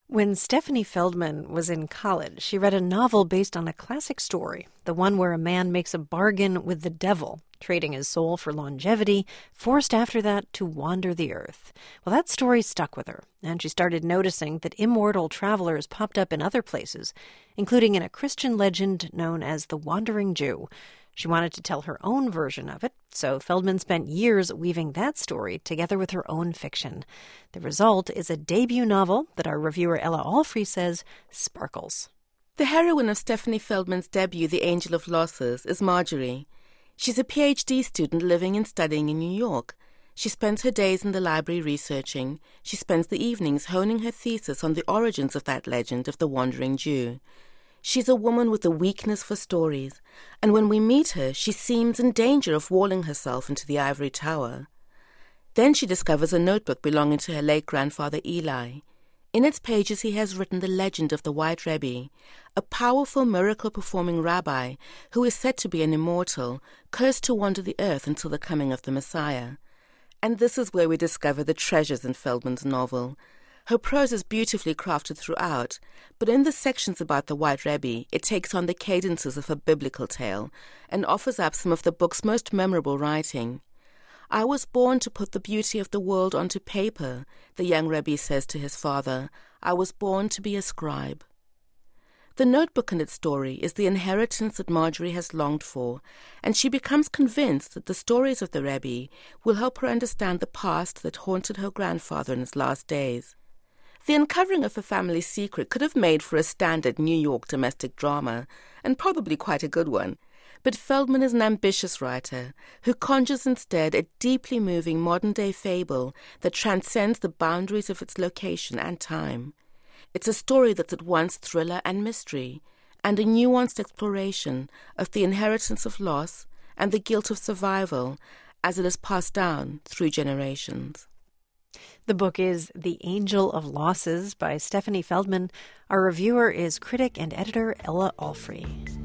When Stephanie Feldman was in college, she read a novel based on a classic story, the one where a man makes a bargain with the devil, trading his soul for longevity, forced after that to wander the earth. Well, that story stuck with her, and she started noticing that immortal travelers popped up in other places, including in a Christian legend known as the Wandering Jew. She wanted to tell her own version of it, so Feldman spent years weaving that story together with her own fiction. The result is a debut novel that our reviewer Ella Alfrey says sparkles. The heroine of Stephanie Feldman's debut, The Angel of Losses, is Marjorie. She's a PhD student living and studying in New York. She spends her days in the library researching. She spends the evenings honing her thesis on the origins of that legend of the Wandering Jew. She's a woman with a weakness for stories, and when we meet her, she seems in danger of walling herself into the ivory tower. Then she discovers a notebook belonging to her late grandfather Eli. In its pages he has written the legend of the White Rebbe, a powerful miracle-performing rabbi who is said to be an immortal, cursed to wander the earth until the coming of the Messiah. And this is where we discover the treasures in Feldman's novel. Her prose is beautifully crafted throughout, but in the sections about the White Rebbe, it takes on the cadences of a biblical tale and offers up some of the book's most memorable writing. "I was born to put the beauty of the world onto paper," the young Rebbe says to his father. "I was born to be a scribe." The notebook and its story is the inheritance that Marjorie has longed for, and she becomes convinced that the stories of the Rebbe will help her understand the past that haunted her grandfather in his last days. The uncovering of a family secret could have made for a standard New York domestic drama, and probably quite a good one. But Feldman is an ambitious writer who conjures instead a deeply moving modern-day fable that transcends the boundaries of its location and time. It's a story that's at once thriller and mystery, and a nuanced exploration of the inheritance of loss and the guilt of survival as it is passed down through generations. The book is The Angel of Losses by Stephanie Feldman. Our reviewer is critic and editor Ella Alfrey.